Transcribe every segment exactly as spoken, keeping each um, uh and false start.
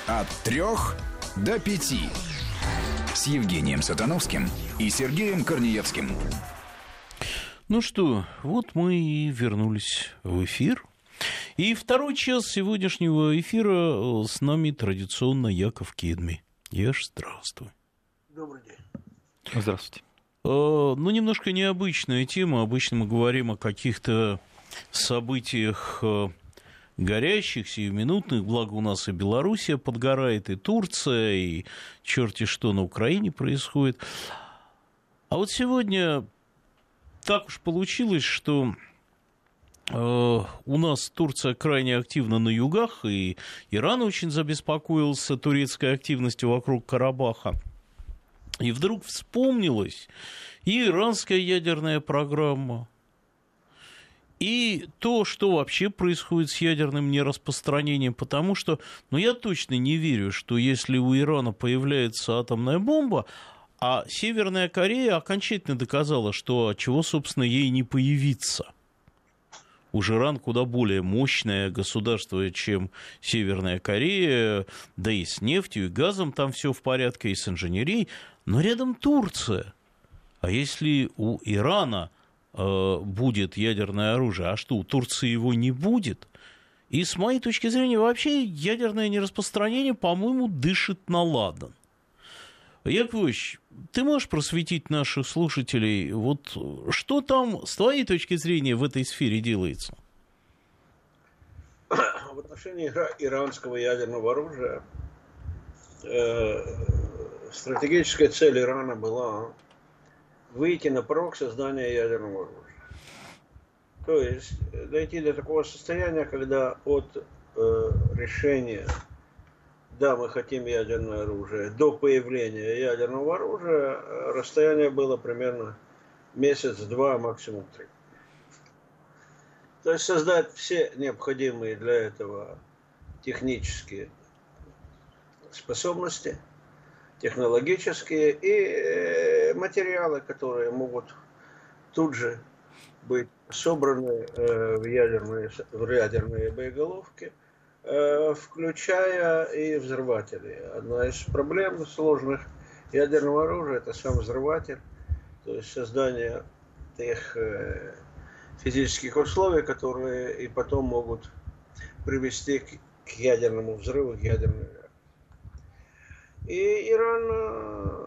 От трех до пяти. С Евгением Сатановским и Сергеем Корнеевским. Ну что, вот мы и вернулись в эфир. И второй час сегодняшнего эфира с нами традиционно Яков Кедми. Яш, здравствуй. Добрый день. Здравствуйте. Ну, немножко необычная тема. Обычно мы говорим о каких-то событиях горящих, сиюминутных, благо у нас и Белоруссия подгорает, и Турция, и черти что на Украине происходит. А вот сегодня так уж получилось, что э, у нас Турция крайне активна на югах, и Иран очень забеспокоился турецкой активностью вокруг Карабаха. И вдруг вспомнилась и иранская ядерная программа, и то, что вообще происходит с ядерным нераспространением, потому что, ну, я точно не верю, что если у Ирана появляется атомная бомба, а Северная Корея окончательно доказала, что чего, собственно, ей не появиться. Уж Иран куда более мощное государство, чем Северная Корея, да и с нефтью, и газом там все в порядке, и с инженерией, но рядом Турция. А если у Ирана будет ядерное оружие, а что, у Турции его не будет? И с моей точки зрения, вообще ядерное нераспространение, по-моему, дышит на ладан. Яков Ильич, ты можешь просветить наших слушателей, вот что там, с твоей точки зрения, в этой сфере делается? В отношении иранского ядерного оружия э, стратегическая цель Ирана была выйти на порог создания ядерного оружия. То есть дойти до такого состояния, когда от э, решения «да, мы хотим ядерное оружие» до появления ядерного оружия расстояние было примерно месяц-два, максимум три. То есть создать все необходимые для этого технические способности, технологические и материалы, которые могут тут же быть собраны в ядерные, в ядерные боеголовки, включая и взрыватели. Одна из проблем сложных ядерного оружия – это сам взрыватель, то есть создание тех физических условий, которые и потом могут привести к ядерному взрыву, к ядерной реакции. И Иран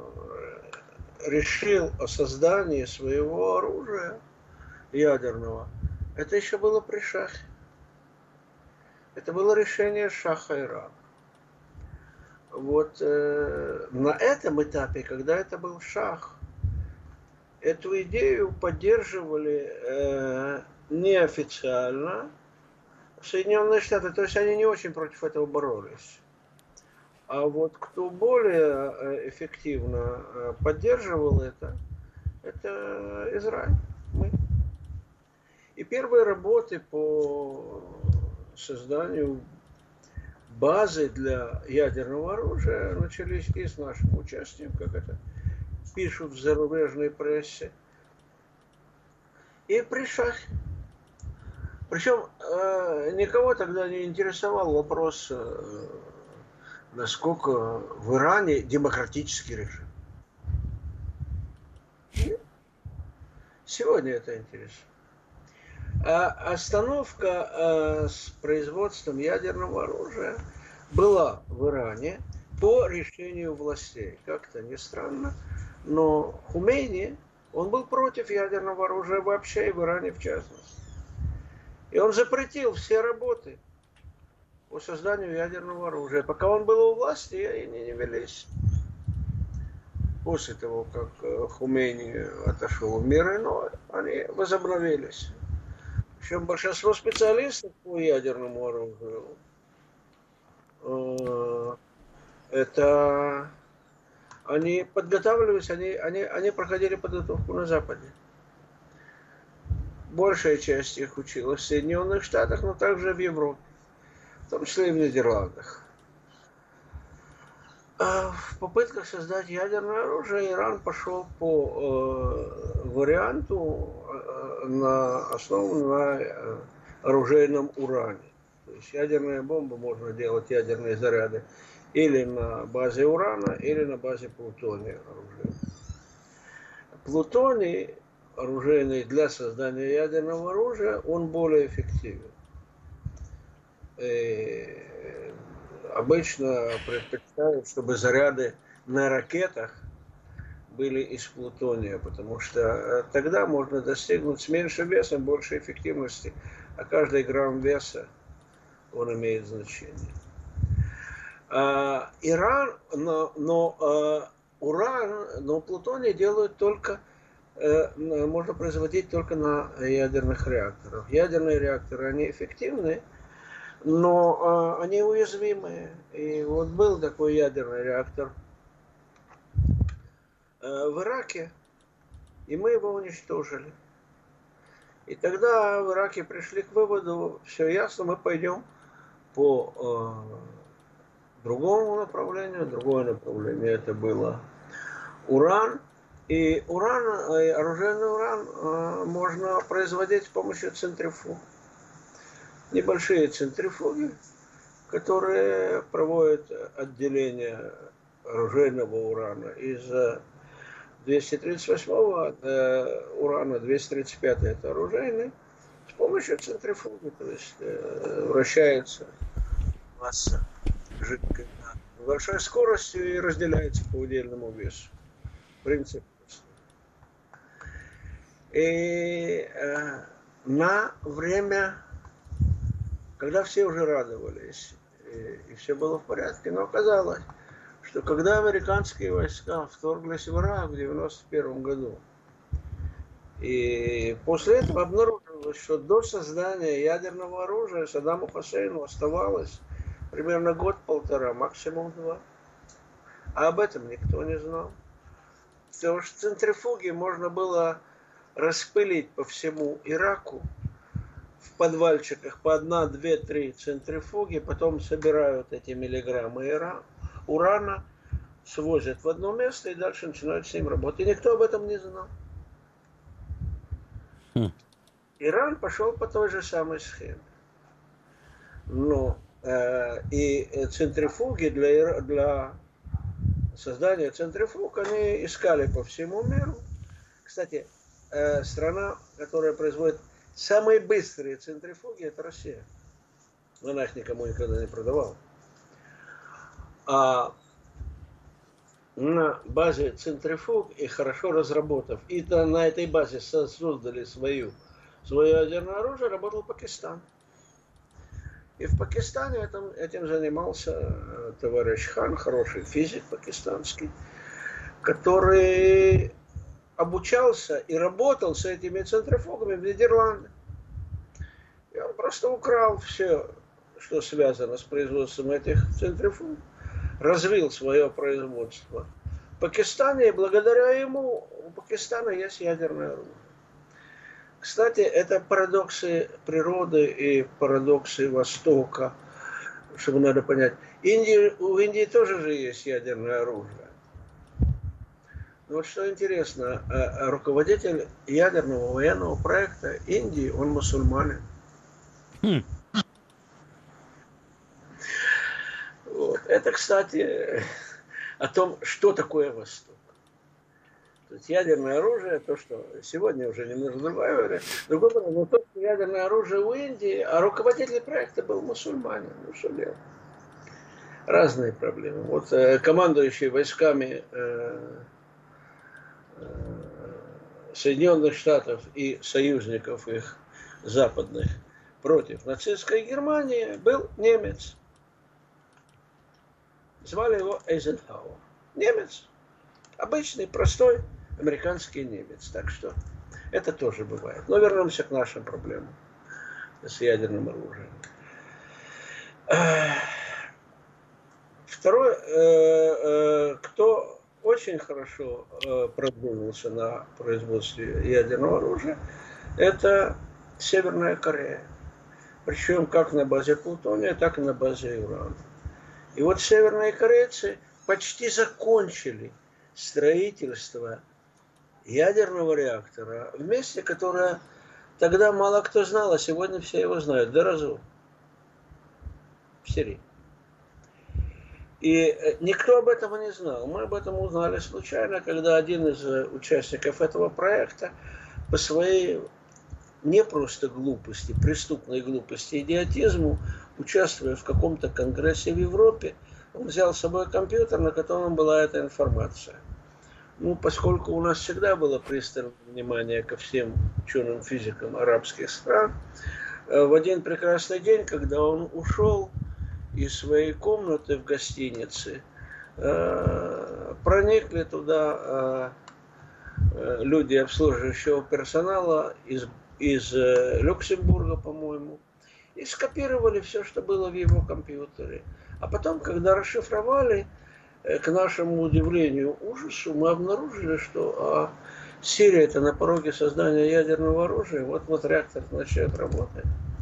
решил о создании своего оружия ядерного. Это еще было при шахе. Это было решение шаха Ирана. Вот э, на этом этапе, когда это был шах, эту идею поддерживали э, неофициально Соединенные Штаты. То есть они не очень против этого боролись. А вот кто более эффективно поддерживал это, это Израиль, мы. И первые работы по созданию базы для ядерного оружия начались и с нашим участием, как это пишут в зарубежной прессе, и при шахе. Причем э, никого тогда не интересовал вопрос, э, насколько в Иране демократический режим. Сегодня это интересно. А остановка э, с производством ядерного оружия была в Иране по решению властей. Как-то не странно, но Хумейни, он был против ядерного оружия вообще и в Иране в частности. И он запретил все работы по созданию ядерного оружия. Пока он был у власти, они не велись. После того, как Хумейни отошел в мир иной, они возобновились. Причем большинство специалистов по ядерному оружию э, это они подготавливались, они, они, они проходили подготовку на Западе. Большая часть их училась в Соединенных Штатах, но также в Европе, в том числе и в Нидерландах. А в попытках создать ядерное оружие Иран пошел по э, варианту, э, на основу на э, оружейном уране. То есть ядерная бомба, можно делать ядерные заряды или на базе урана, или на базе плутония оружия. Плутоний, оружейный для создания ядерного оружия, он более эффективен. И обычно предпочитают, чтобы заряды на ракетах были из плутония, потому что тогда можно достигнуть с меньшим весом большей эффективности, а каждый грамм веса он имеет значение. А, Иран, но, но а, уран, но плутоний делают только, э, можно производить только на ядерных реакторах. Ядерные реакторы, они эффективны, но э, они уязвимые. И вот был такой ядерный реактор э, в Ираке, и мы его уничтожили. И тогда в Ираке пришли к выводу, все ясно, мы пойдем по э, другому направлению. Другое направление это было уран. И уран, оружейный уран э, можно производить с помощью центрифуг. Небольшие центрифуги, которые проводят отделение оружейного урана из двести тридцать восьмого урана, двести тридцать пятый это оружейный, с помощью центрифуги, то есть э, вращается масса жидкой с большой скоростью и разделяется по удельному весу. Принцип. И э, на время, когда все уже радовались, и, и все было в порядке, но оказалось, что когда американские войска вторглись в Ирак в девяносто первом году, и после этого обнаружилось, что до создания ядерного оружия Саддаму Хусейну оставалось примерно год-полтора, максимум два. А об этом никто не знал. Потому что центрифуги можно было распылить по всему Ираку, в подвальчиках по одна, две, три центрифуги, потом собирают эти миллиграммы урана, свозят в одно место и дальше начинают с ним работать. И никто об этом не знал. Хм. Иран пошел по той же самой схеме. Но э, и центрифуги для, для создания центрифуг они искали по всему миру. Кстати, э, страна, которая производит самые быстрые центрифуги, это Россия. Она их никому никогда не продавала. А на базе центрифуг и хорошо разработав, и на этой базе создали свою, свое ядерное оружие, работал Пакистан. И в Пакистане этим, этим занимался товарищ Хан, хороший физик пакистанский, который обучался и работал с этими центрифугами в Нидерландах. И он просто украл все, что связано с производством этих центрифуг, развил свое производство в Пакистане, и благодаря ему у Пакистана есть ядерное оружие. Кстати, это парадоксы природы и парадоксы Востока, чтобы надо понять. Индии, у Индии тоже же есть ядерное оружие. Но вот что интересно, руководитель ядерного военного проекта Индии, он мусульманин. Хм. Вот. Это, кстати, о том, что такое Восток. То есть ядерное оружие, то, что сегодня уже не нужно добавить, другое, но то, что ядерное оружие у Индии, а руководитель проекта был мусульманин. Ну что делать? Разные проблемы. Вот э, командующий войсками э, э, Соединенных Штатов и союзников их западных против нацистской Германии был немец. Звали его Эйзенхауэр. Немец. Обычный, простой американский немец. Так что это тоже бывает. Но вернемся к нашим проблемам с ядерным оружием. Второе, кто очень хорошо продвинулся на производстве ядерного оружия, это Северная Корея. Причем как на базе плутония, так и на базе урана. И вот северные корейцы почти закончили строительство ядерного реактора в месте, которое тогда мало кто знал, а сегодня все его знают, Деразу. в Сирии. И никто об этом не знал. Мы об этом узнали случайно, когда один из участников этого проекта по своей не просто глупости, преступной глупости, идиотизму, участвуя в каком-то конгрессе в Европе, он взял с собой компьютер, на котором была эта информация. Ну, поскольку у нас всегда было пристальное внимание ко всем ученым физикам арабских стран, в один прекрасный день, когда он ушел из своей комнаты в гостинице, проникли туда люди обслуживающего персонала из, из Люксембурга, по-моему, и скопировали все, что было в его компьютере. А потом, когда расшифровали, к нашему удивлению, ужасу, мы обнаружили, что а, Сирия это на пороге создания ядерного оружия, вот-вот реактор начнет работать.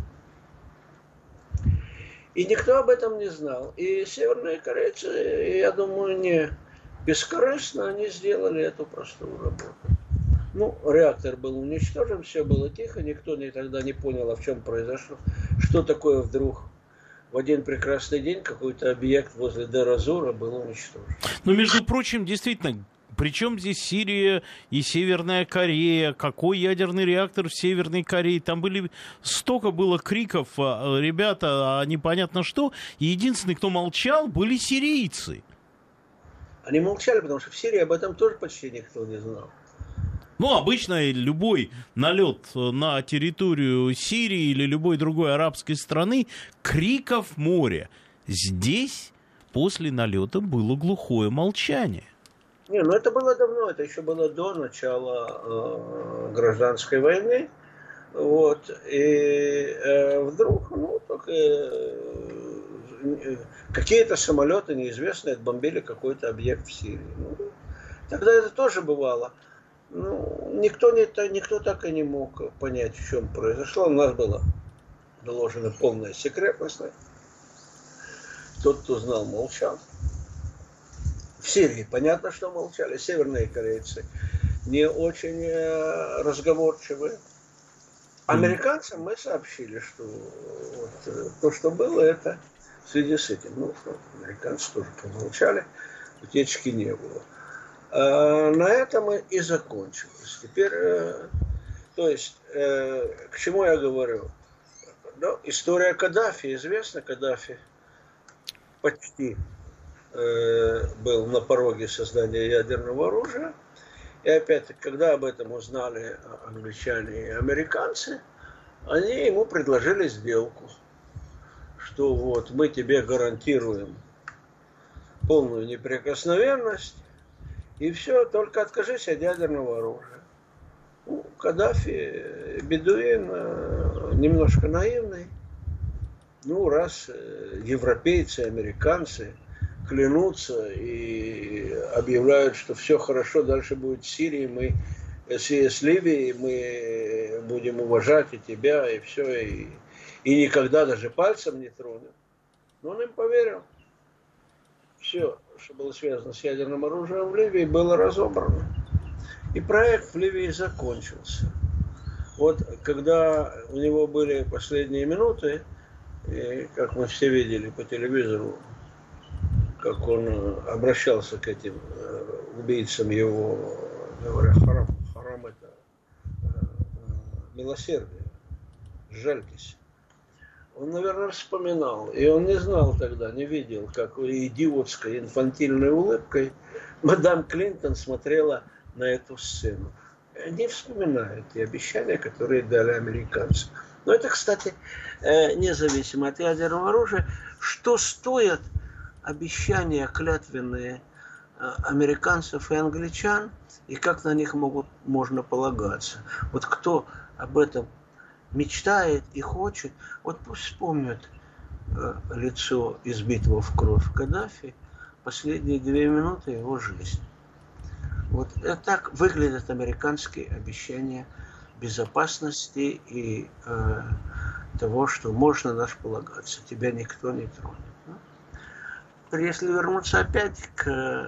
И никто об этом не знал. И северные корейцы, я думаю, не бескорыстно они сделали эту простую работу. Ну, реактор был уничтожен, все было тихо, никто тогда не понял, а в чем произошло, что такое вдруг. В один прекрасный день какой-то объект возле Дер-Азура был уничтожен. Но, между прочим, действительно, причем здесь Сирия и Северная Корея? Какой ядерный реактор в Северной Корее? Там были столько было криков, ребята, а непонятно что. И единственный, кто молчал, были сирийцы. Они молчали, потому что в Сирии об этом тоже почти никто не знал. Ну, обычно любой налет на территорию Сирии или любой другой арабской страны, криков море. Здесь после налета было глухое молчание. Не, ну это было давно, это еще было до начала э, гражданской войны. Вот. И э, вдруг, ну, только э, какие-то самолеты неизвестные отбомбили какой-то объект в Сирии. Ну, тогда это тоже бывало. Ну, никто, не, никто так и не мог понять, в чем произошло. У нас была доложена полная секретность. Тот, кто знал, молчал. В Сирии понятно, что молчали. Северные корейцы не очень разговорчивые. Американцам мы сообщили, что вот, то, что было, это в связи с этим. Ну, американцы тоже помолчали, утечки не было. На этом и закончилось. Теперь, то есть, к чему я говорю? Ну, история Каддафи известна. Каддафи почти был на пороге создания ядерного оружия. И опять-таки, когда об этом узнали англичане и американцы, они ему предложили сделку, что вот мы тебе гарантируем полную неприкосновенность, и все, только откажись от ядерного оружия. Ну, Каддафи, бедуин, немножко наивный. Ну, раз европейцы, американцы клянутся и объявляют, что все хорошо, дальше будет в Сирии, мы с Ливией, мы будем уважать и тебя, и все, и, и никогда даже пальцем не тронем. Но он им поверил. Все, что было связано с ядерным оружием в Ливии, было разобрано. И проект в Ливии закончился. Вот когда у него были последние минуты, и, как мы все видели по телевизору, как он обращался к этим убийцам его, говоря, харам, харам это милосердие, жальтесь. Он, наверное, вспоминал, и он не знал тогда, не видел, как идиотской, инфантильной улыбкой мадам Клинтон смотрела на эту сцену. Они вспоминают те обещания, которые дали американцы. Но это, кстати, независимо от ядерного оружия, что стоят обещания клятвенные американцев и англичан, и как на них могут, можно полагаться. Вот кто об этом мечтает и хочет, вот пусть вспомнят э, лицо избитого в кровь Каддафи последние две минуты его жизни. Вот это так выглядят американские обещания безопасности и э, того, что можно на нас полагаться, тебя никто не тронет. Если вернуться опять к,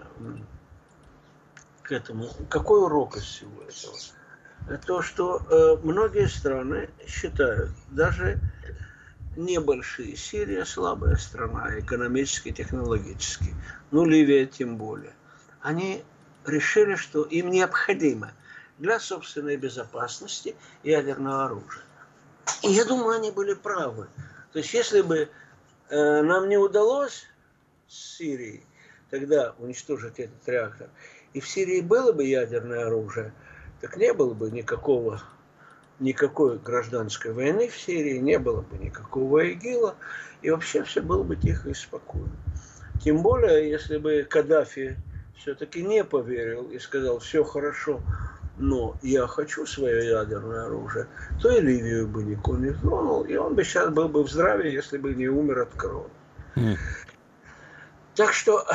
к этому, какой урок из всего этого? То, что э, многие страны считают, даже небольшие. Сирия слабая страна, экономически, технологически. Ну, Ливия тем более. Они решили, что им необходимо для собственной безопасности ядерное оружие. И я думаю, они были правы. То есть, если бы э, нам не удалось с Сирией тогда уничтожить этот реактор, и в Сирии было бы ядерное оружие, так не было бы никакого, никакой гражданской войны в Сирии, не было бы никакого ИГИЛа, и вообще все было бы тихо и спокойно. Тем более, если бы Каддафи все-таки не поверил и сказал, все хорошо, но я хочу свое ядерное оружие, то и Ливию бы никто не тронул, и он бы сейчас был бы в здравии, если бы не умер от крови. Mm. Так что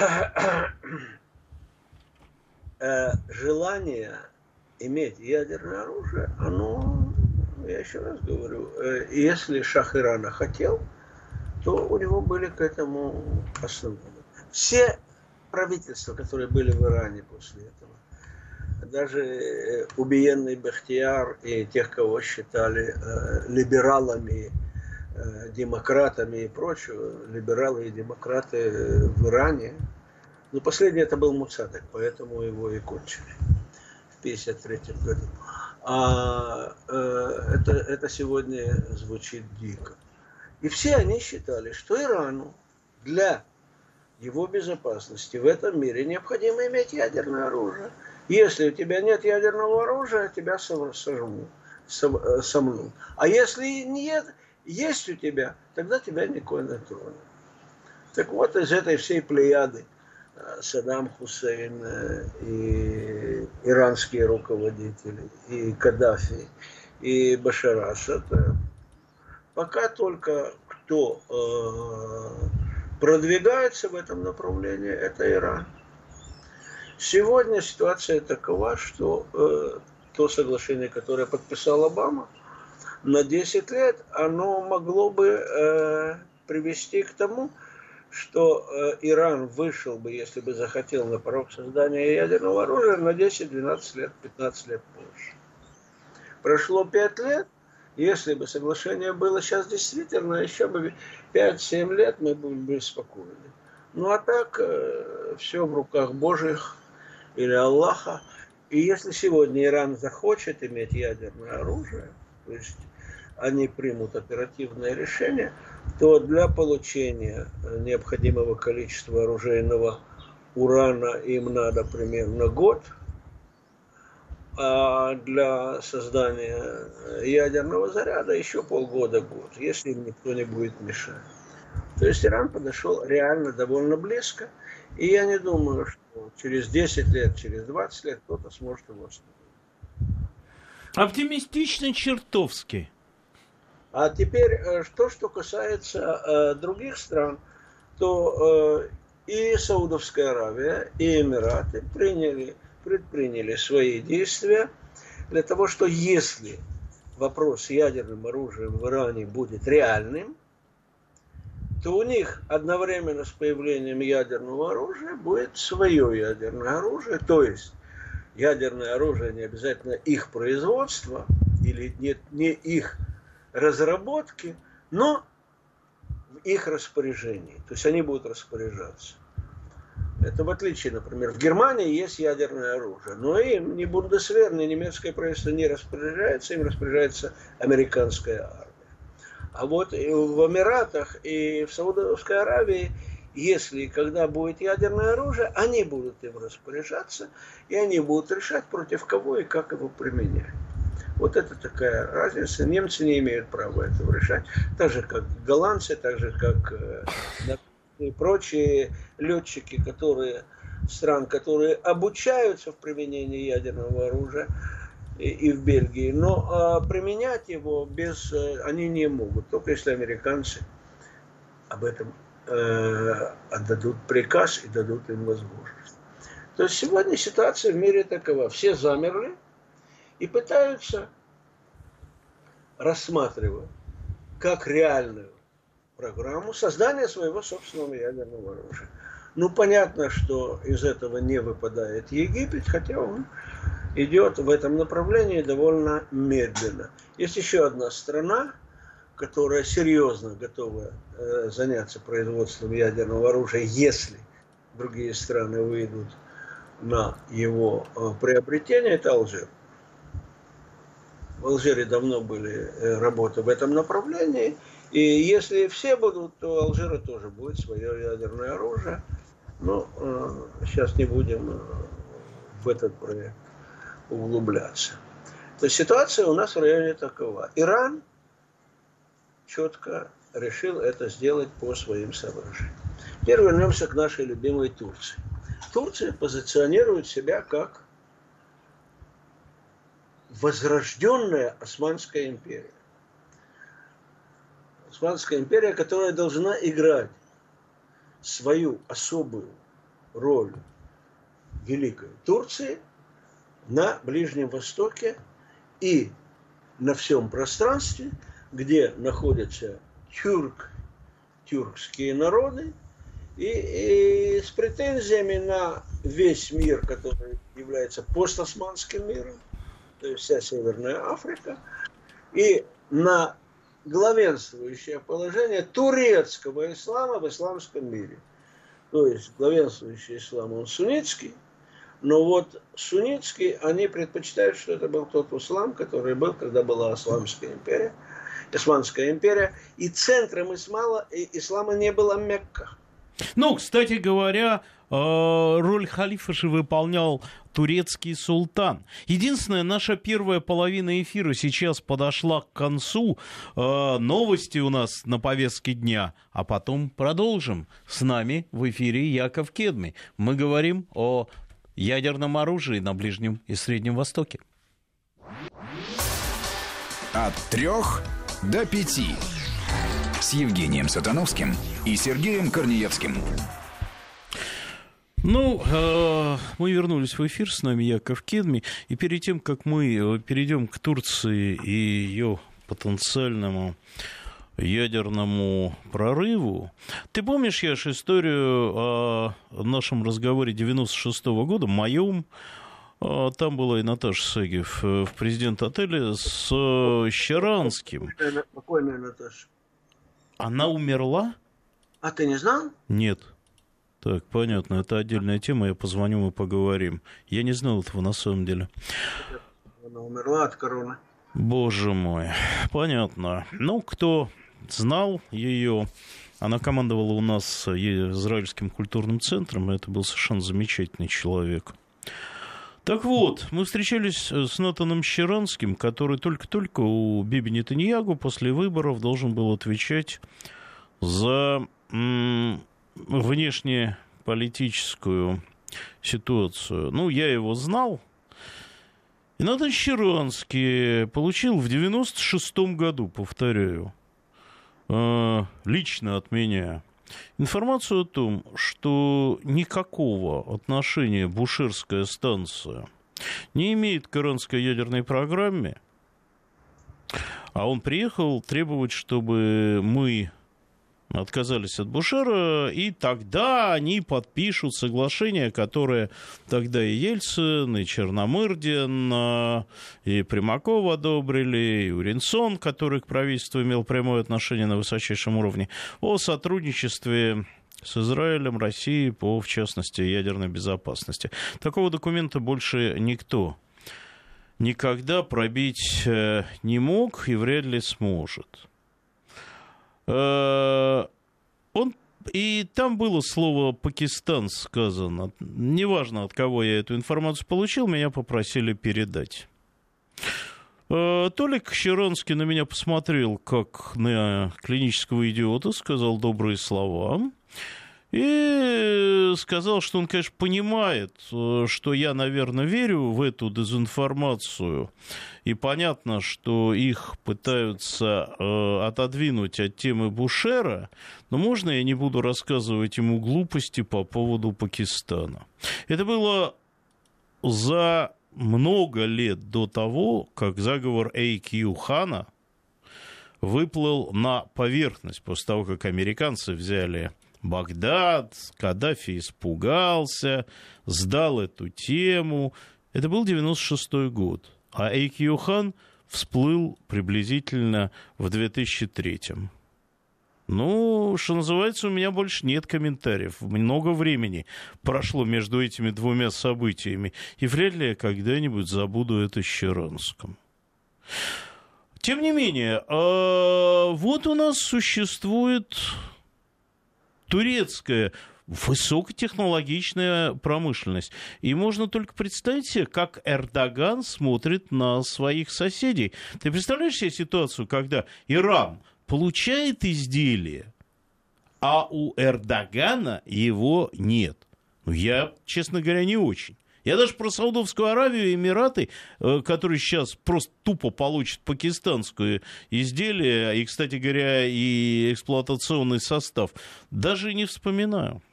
э, желание иметь ядерное оружие, оно, я еще раз говорю, э, если шах Ирана хотел, то у него были к этому основы. Все правительства, которые были в Иране после этого, даже убиенный Бехтияр и тех, кого считали э, либералами, э, демократами и прочее, либералы и демократы в Иране, но последний это был Муцадек, поэтому его и кончили в тысяча девятьсот пятьдесят третьем году. А э, это, это сегодня звучит дико. И все они считали, что Ирану для его безопасности в этом мире необходимо иметь ядерное оружие. Если у тебя нет ядерного оружия, тебя сожмут, сомнут. А если нет, есть у тебя, тогда тебя никто не тронет. Так вот, из этой всей плеяды Саддам Хусейн и иранские руководители, и Каддафи, и Башар Асад, пока только кто э, продвигается в этом направлении, это Иран. Сегодня ситуация такова, что э, то соглашение, которое подписал Обама, на десять лет, оно могло бы э, привести к тому, что э, Иран вышел бы, если бы захотел, на порог создания ядерного оружия на десять-двенадцать лет, пятнадцать лет позже. Прошло пять лет, если бы соглашение было сейчас действительно, еще бы пять-семь лет мы были бы спокойны. Ну а так, э, все в руках Божьих или Аллаха. И если сегодня Иран захочет иметь ядерное оружие, то есть они примут оперативное решение, то для получения необходимого количества оружейного урана им надо примерно год, а для создания ядерного заряда еще полгода-год, если им никто не будет мешать. То есть Иран подошел реально довольно близко, и я не думаю, что через десять лет, через двадцать лет кто-то сможет его остановить. Оптимистично чертовски. А теперь, то, что касается э, других стран, то э, и Саудовская Аравия, и Эмираты приняли, предприняли свои действия для того, что если вопрос с ядерным оружием в Иране будет реальным, то у них одновременно с появлением ядерного оружия будет свое ядерное оружие, то есть ядерное оружие не обязательно их производства или не, не их разработки, но в их распоряжении. То есть они будут распоряжаться. Это в отличие, например, в Германии есть ядерное оружие, но им ни Бундесвер, ни немецкое правительство не распоряжается, им распоряжается американская армия. А вот в Эмиратах и в Саудовской Аравии, если и когда будет ядерное оружие, они будут им распоряжаться, и они будут решать, против кого и как его применять. Вот это такая разница. Немцы не имеют права этого решать. Так же, как голландцы, так же, как э, и прочие летчики, которые, стран, которые обучаются в применении ядерного оружия и, и в Бельгии. Но э, применять его без, э, они не могут. Только если американцы об этом э, отдадут приказ и дадут им возможность. То есть сегодня ситуация в мире такова. Все замерли и пытаются рассматривать как реальную программу создания своего собственного ядерного оружия. Ну, понятно, что из этого не выпадает Египет, хотя он идет в этом направлении довольно медленно. Есть еще одна страна, которая серьезно готова э, заняться производством ядерного оружия, если другие страны выйдут на его э, приобретение, это Алжир. В Алжире давно были э, работы в этом направлении, и если все будут, то у Алжира тоже будет свое ядерное оружие. Но э, сейчас не будем э, в этот проект углубляться. То есть ситуация у нас в районе такова. Иран четко решил это сделать по своим соображениям. Теперь вернемся к нашей любимой Турции. Турция позиционирует себя как возрожденная Османская империя. Османская империя, которая должна играть свою особую роль Великой Турции на Ближнем Востоке и на всем пространстве, где находятся тюрк, тюркские народы, и, и с претензиями на весь мир, который является постосманским миром, то есть вся Северная Африка, и на главенствующее положение турецкого ислама в исламском мире. То есть главенствующий ислам, он суннитский, но вот суннитский, они предпочитают, что это был тот ислам, который был, когда была Исламская империя, Османская империя, и центром ислама, ислама не была Мекка. Ну, кстати говоря, роль халифа же выполнял турецкий султан. Единственное, наша первая половина эфира сейчас подошла к концу. Новости у нас на повестке дня, а потом продолжим. С нами в эфире Яков Кедми. Мы говорим о ядерном оружии на Ближнем и Среднем Востоке. От трех до пяти. С Евгением Сатановским и Сергеем Корнеевским. Ну, э, мы вернулись в эфир, с нами Яков Кедми, и перед тем, как мы перейдем к Турции и ее потенциальному ядерному прорыву, ты помнишь, Яш, историю о нашем разговоре девяносто шестого года, моем? Там была и Наташа Сегев в президент-отеле с Щеранским. Покойная Наташа. Она умерла? А ты не знал? Нет. Так, понятно, это отдельная тема, я позвоню, мы поговорим. Я не знал этого на самом деле. Она умерла от короны. Боже мой, понятно. Ну, кто знал ее, она командовала у нас Израильским культурным центром, это был совершенно замечательный человек. Так вот, мы встречались с Натаном Щеранским, который только-только у Биби Нетаньягу после выборов должен был отвечать за м- внешнеполитическую ситуацию. Ну, я его знал. И Натан Щеранский получил в девяносто шестом году, повторяю, э- лично от меня информацию о том, что никакого отношения Бушерская станция не имеет к иранской ядерной программе, а он приехал требовать, чтобы мы отказались от Бушера, и тогда они подпишут соглашение, которое тогда и Ельцин, и Черномырдин, и Примаков одобрили, и Уренсон, который к правительству имел прямое отношение на высочайшем уровне, о сотрудничестве с Израилем, Россией по, в частности, ядерной безопасности. Такого документа больше никто никогда пробить не мог и вряд ли сможет. Он, и там было слово «Пакистан» сказано. Неважно, от кого я эту информацию получил, меня попросили передать. Толик Щеранский на меня посмотрел, как на клинического идиота, сказал добрые слова. И сказал, что он, конечно, понимает, что я, наверное, верю в эту дезинформацию. И понятно, что их пытаются э, отодвинуть от темы Бушера. Но можно я не буду рассказывать ему глупости по поводу Пакистана? Это было за много лет до того, как заговор эй кью Хана выплыл на поверхность, после того, как американцы взяли Багдад, Каддафи испугался, сдал эту тему. Это был девяносто шестой год. А эй кью Хан всплыл приблизительно в две тысячи третьем. Ну, что называется, у меня больше нет комментариев. Много времени прошло между этими двумя событиями, и вряд ли я когда-нибудь забуду это Щеранском. Тем не менее, вот у нас существует турецкая высокотехнологичная промышленность. И можно только представить себе, как Эрдоган смотрит на своих соседей. Ты представляешь себе ситуацию, когда Иран получает изделие, а у Эрдогана его нет? Ну, я, честно говоря, не очень. Я даже про Саудовскую Аравию и Эмираты, которые сейчас просто тупо получат пакистанское изделие, и, кстати говоря, и эксплуатационный состав, даже не вспоминаю.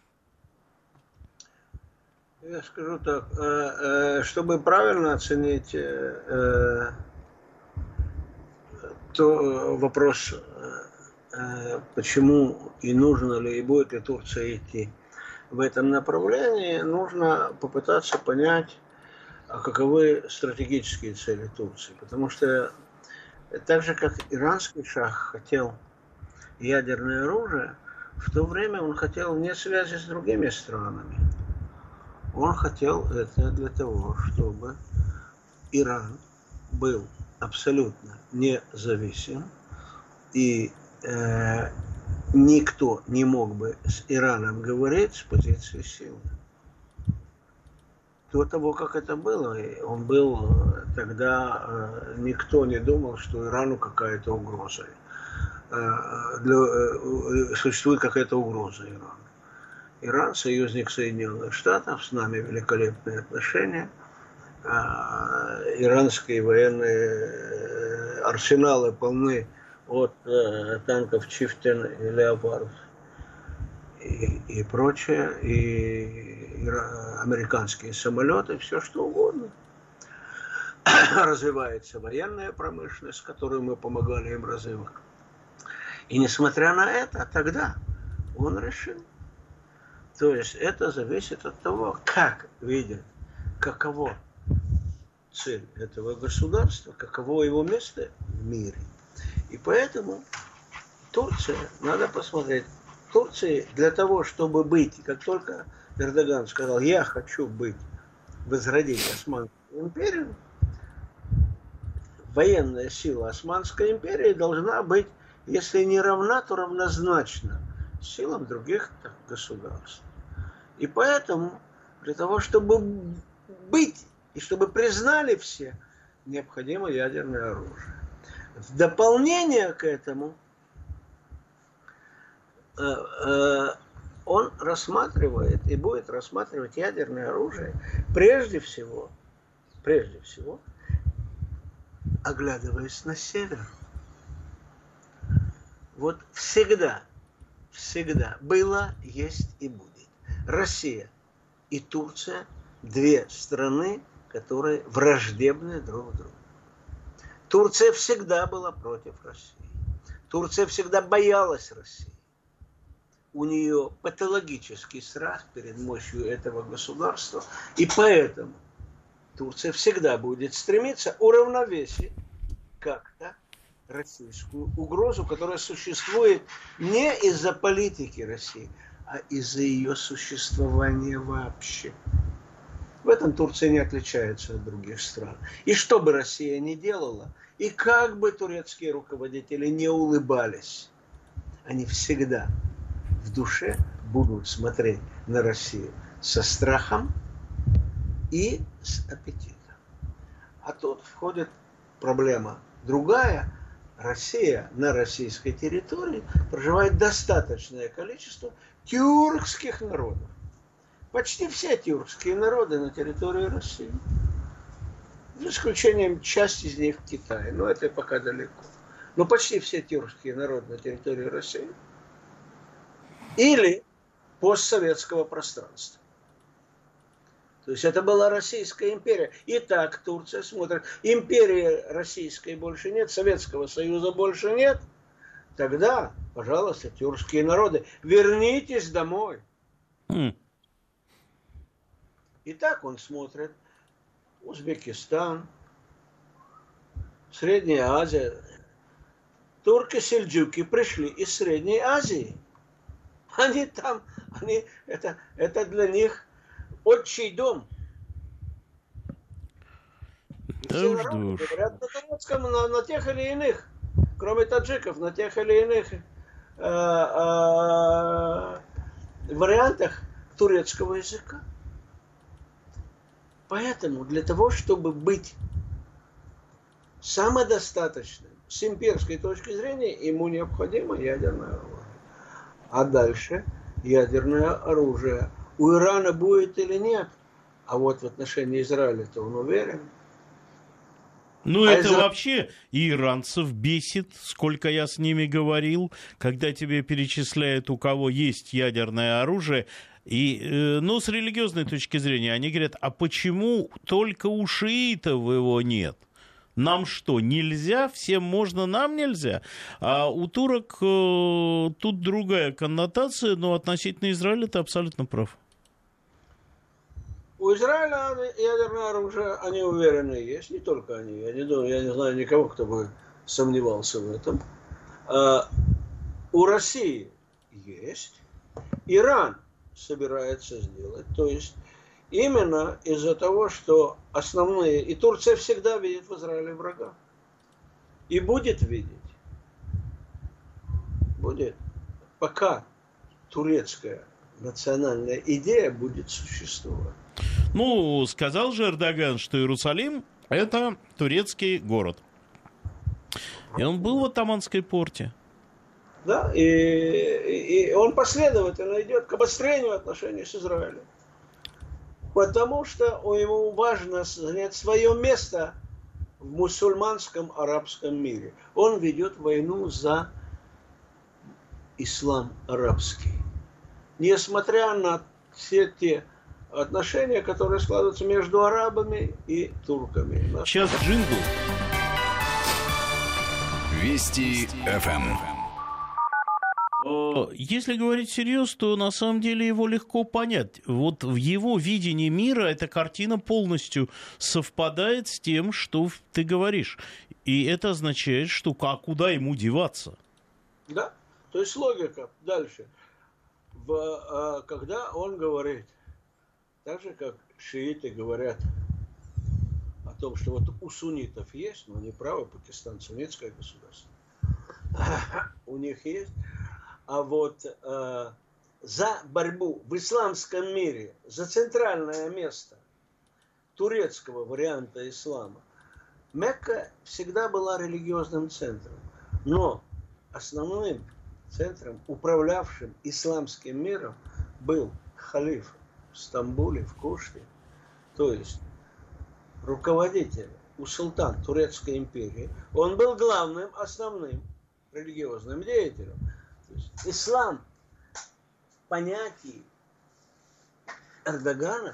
Я скажу так, чтобы правильно оценить то вопрос, почему и нужно ли, и будет ли Турция идти в этом направлении, нужно попытаться понять, каковы стратегические цели Турции. Потому что так же, как иранский шах хотел ядерное оружие, в то время он хотел не связи с другими странами. Он хотел это для того, чтобы Иран был абсолютно независим, и э, никто не мог бы с Ираном говорить с позиции силы. До того, как это было, он был тогда, э, никто не думал, что Ирану какая-то угроза. Э, для, э, существует какая-то угроза Ирану. Иран, союзник Соединенных Штатов, с нами великолепные отношения. Иранские военные арсеналы полны от танков Чифтен и Леопард и, и прочее, и американские самолеты, все что угодно. Развивается военная промышленность, которую мы помогали им развивать. И несмотря на это, тогда он решил. То есть это зависит от того, как видят, каково цель этого государства, каково его место в мире. И поэтому Турция, надо посмотреть, Турции для того, чтобы быть, как только Эрдоган сказал, я хочу быть, возродить Османскую империю, военная сила Османской империи должна быть, если не равна, то равнозначна силам других государств. И поэтому для того, чтобы быть и чтобы признали все, необходимо ядерное оружие. В дополнение к этому э, э, он рассматривает и будет рассматривать ядерное оружие прежде всего, прежде всего, оглядываясь на север. Вот всегда, всегда было, есть и будет. Россия и Турция – две страны, которые враждебны друг другу. Турция всегда была против России. Турция всегда боялась России. У нее патологический страх перед мощью этого государства. И поэтому Турция всегда будет стремиться уравновесить как-то российскую угрозу, которая существует не из-за политики России, а из-за ее существования вообще. В этом Турция не отличается от других стран. И что бы Россия ни делала, и как бы турецкие руководители не улыбались, они всегда в душе будут смотреть на Россию со страхом и с аппетитом. А тут входит проблема другая. Россия на российской территории проживает достаточное количество тюркских народов. Почти все тюркские народы на территории России. За исключением части из них в Китае. Но это пока далеко. Но почти все тюркские народы на территории России. Или постсоветского пространства. То есть это была Российская империя. И так Турция смотрит. Империи российской больше нет, Советского Союза больше нет. Тогда, пожалуйста, тюркские народы, вернитесь домой. Mm. И так он смотрит Узбекистан, Средняя Азия. Турки-сельджуки пришли из Средней Азии. Они там, они, это, это для них отчий дом. Да Все уж, народы да уж. говорят на турецком, на, на тех или иных, кроме таджиков, на тех или иных э, э, вариантах турецкого языка. Поэтому для того, чтобы быть самодостаточным с имперской точки зрения, ему необходимо ядерное оружие. А дальше ядерное оружие у Ирана будет или нет? А вот в отношении Израиля-то он уверен. Ну, А это Изра... вообще и иранцев бесит, сколько я с ними говорил, когда тебе перечисляют, у кого есть ядерное оружие. И, э, ну, с религиозной точки зрения, они говорят, а почему только у шиитов его нет? Нам что, нельзя? Всем можно, нам нельзя? А у турок э, тут другая коннотация, но относительно Израиля ты абсолютно прав. У Израиля ядерное оружие, они уверены, есть. Не только они. Я не, думаю, я не знаю никого, кто бы сомневался в этом. А у России есть. Иран собирается сделать. То есть именно из-за того, что основные... И Турция всегда видит в Израиле врага. И будет видеть. Будет. Пока турецкая национальная идея будет существовать. Ну, сказал же Эрдоган, что Иерусалим – это турецкий город. И он был в Оттоманской порте. Да, и, и он последовательно идет к обострению отношений с Израилем. Потому что ему важно занять свое место в мусульманском арабском мире. Он ведет войну за ислам арабский. Несмотря на все те отношения, которые складываются между арабами и турками. Сейчас джингл. Вести эф эм. Если говорить серьезно, то на самом деле его легко понять. Вот в его видении мира эта картина полностью совпадает с тем, что ты говоришь. И это означает, что а куда ему деваться? Да, то есть логика дальше. В, когда он говорит, так же, как шииты говорят о том, что вот у суннитов есть, но они правы, Пакистан суннитское государство, у них есть, а вот э, за борьбу в исламском мире, за центральное место турецкого варианта ислама, Мекка всегда была религиозным центром, но основным центром, управлявшим исламским миром, был халиф в Стамбуле, в Куште, то есть руководитель, у султан Турецкой империи. Он был главным, основным религиозным деятелем. То есть ислам в понятии Эрдогана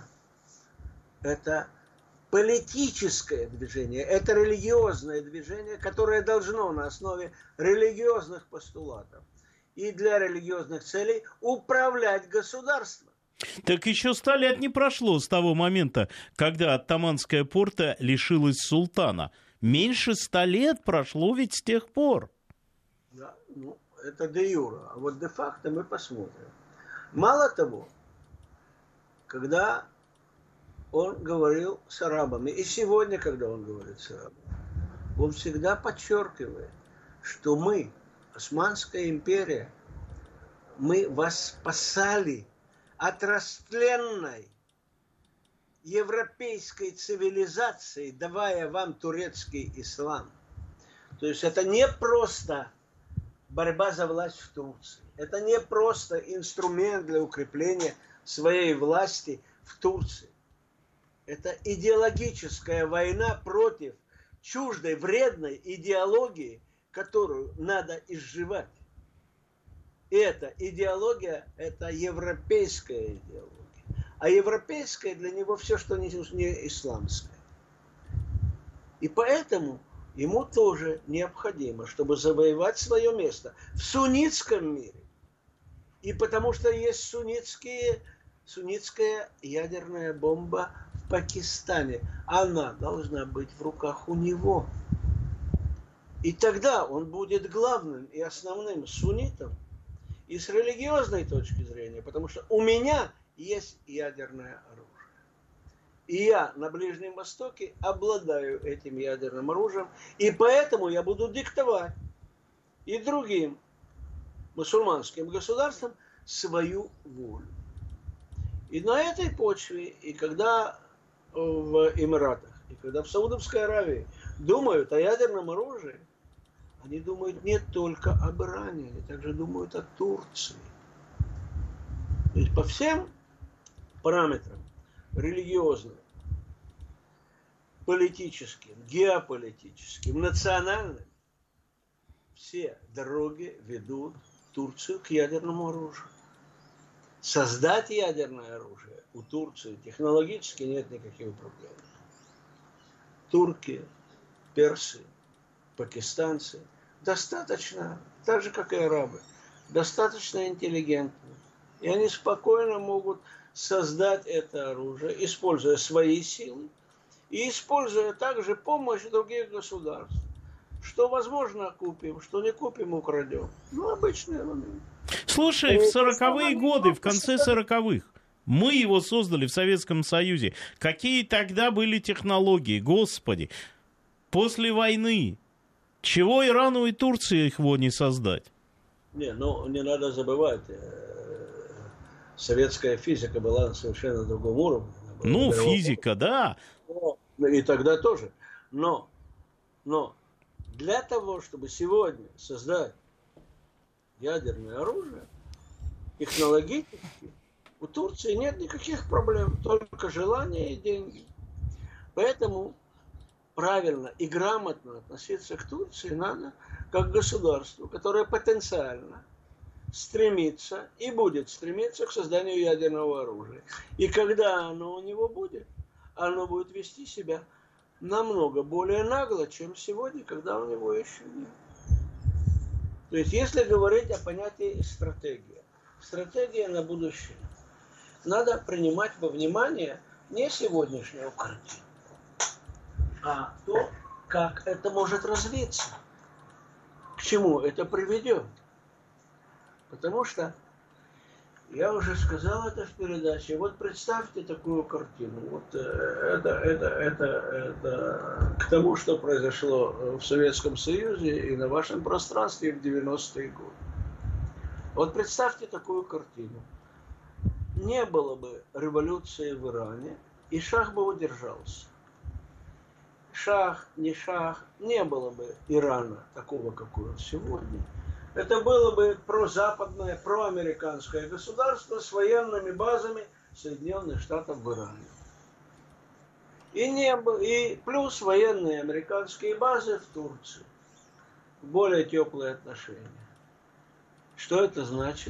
это политическое движение, это религиозное движение, которое должно на основе религиозных постулатов и для религиозных целей управлять государством. Так еще ста лет не прошло с того момента, когда Оттоманская порта лишилась султана. Меньше ста лет прошло ведь с тех пор. Да, ну, это де юре. А вот де факто мы посмотрим. Мало того, когда он говорил с арабами, и сегодня, когда он говорит с арабами, он всегда подчеркивает, что мы, Османская империя, мы вас спасали от растленной европейской цивилизации, давая вам турецкий ислам. То есть это не просто борьба за власть в Турции. Это не просто инструмент для укрепления своей власти в Турции. Это идеологическая война против чуждой, вредной идеологии, которую надо изживать. И эта идеология – это европейская идеология. А европейская для него все, что не, не исламское. И поэтому ему тоже необходимо, чтобы завоевать свое место в суннитском мире. И потому что есть суннитские, суннитская ядерная бомба в Пакистане. Она должна быть в руках у него. И тогда он будет главным и основным суннитом и с религиозной точки зрения, потому что у меня есть ядерное оружие. И я на Ближнем Востоке обладаю этим ядерным оружием, и поэтому я буду диктовать и другим мусульманским государствам свою волю. И на этой почве, и когда в Эмиратах, и когда в Саудовской Аравии думают о ядерном оружии, они думают не только об Иране, они также думают о Турции. То есть по всем параметрам религиозным, политическим, геополитическим, национальным, все дороги ведут Турцию к ядерному оружию. Создать ядерное оружие у Турции технологически нет никаких проблем. Турки, персы, пакистанцы достаточно, так же как и арабы, достаточно интеллигентны. И они спокойно могут создать это оружие, используя свои силы и используя также помощь других государств. Что возможно купим, что не купим, украдем. Ну, обычные моменты. Слушай, в сороковые годы, в конце сороковых, мы его создали в Советском Союзе. Какие тогда были технологии, господи? После войны. Чего Ирану и Турции его не создать? Не, ну, не надо забывать. Советская физика была на совершенно другом уровне. Ну, физика, да. И тогда тоже. Но, но для того, чтобы сегодня создать ядерное оружие, технологически, у Турции нет никаких проблем, только желание и деньги. Поэтому правильно и грамотно относиться к Турции надо как к государству, которое потенциально стремится и будет стремиться к созданию ядерного оружия. И когда оно у него будет, оно будет вести себя намного более нагло, чем сегодня, когда у него еще нет. То есть, если говорить о понятии стратегия, стратегия на будущее, надо принимать во внимание не сегодняшнюю картину, а то, как это может развиться, к чему это приведет. Потому что, я уже сказал это в передаче, вот представьте такую картину. Вот это, это, это, это к тому, что произошло в Советском Союзе и на вашем пространстве в девяностые годы. Вот представьте такую картину. Не было бы революции в Иране, и шах бы удержался. Шах, не шах, не было бы Ирана такого, какой он сегодня. Это было бы прозападное, проамериканское государство с военными базами Соединенных Штатов в Иране. И, не, и плюс военные американские базы в Турции. Более теплые отношения. Что это значит?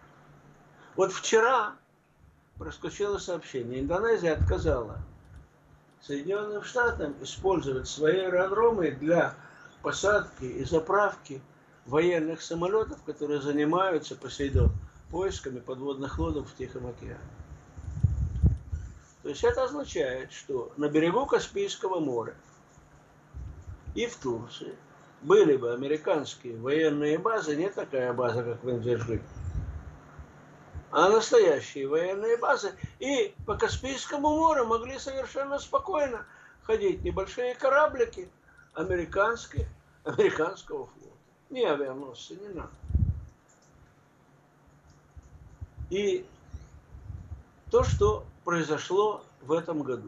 Вот вчера проскочило сообщение. Индонезия отказала Соединенным Штатам использовать свои аэродромы для посадки и заправки военных самолетов, которые занимаются по сей день поисками подводных лодок в Тихом океане. То есть это означает, что на берегу Каспийского моря и в Турции были бы американские военные базы, не такая база, как в Индержи, а настоящие военные базы. И по Каспийскому морю могли совершенно спокойно ходить небольшие кораблики американские, американского флота. Не авианосцы, не надо. И то, что произошло в этом году,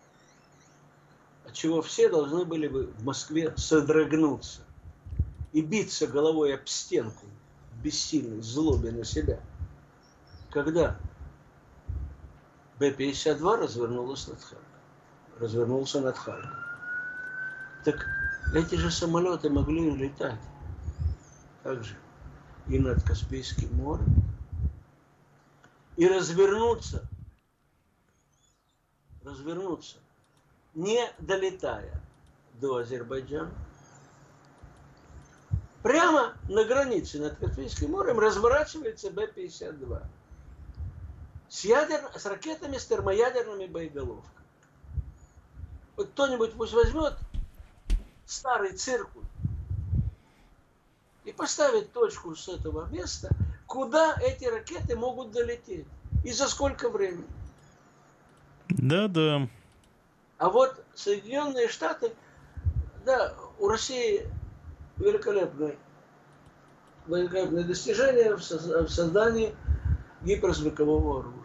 от чего все должны были бы в Москве содрогнуться и биться головой об стенку в бессильной злобе на себя, когда Бэ пятьдесят два развернулась над Харьковом, развернулся над Харьковом. Так эти же самолеты могли летать также и над Каспийским морем, и развернуться, развернуться, не долетая до Азербайджана, прямо на границе над Каспийским морем разворачивается Бэ пятьдесят два с, ядер... с ракетами с термоядерными боеголовками. Вот кто-нибудь пусть возьмет старый циркуль и поставить точку с этого места, куда эти ракеты могут долететь и за сколько времени. Да-да. А вот Соединенные Штаты, да, у России великолепное, великолепное достижение в создании гиперзвукового оружия.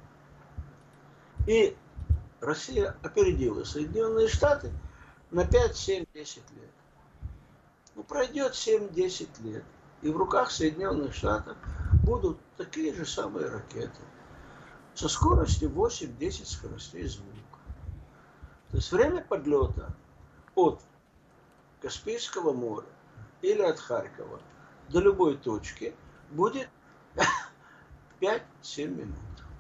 И Россия опередила Соединенные Штаты на пять, семь, десять лет. Ну, пройдет семь-десять лет, и в руках Соединенных Штатов будут такие же самые ракеты со скоростью восемь-десять скоростей звука. То есть время подлета от Каспийского моря или от Харькова до любой точки будет пять-семь минут.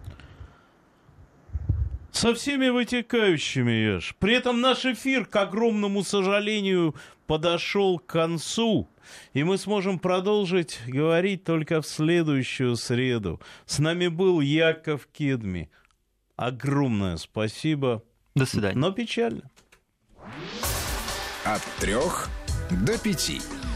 Со всеми вытекающими, Еш. При этом наш эфир, к огромному сожалению, подошел к концу. И мы сможем продолжить говорить только в следующую среду. С нами был Яков Кедми. Огромное спасибо. До свидания. Но печально. От трех до пяти.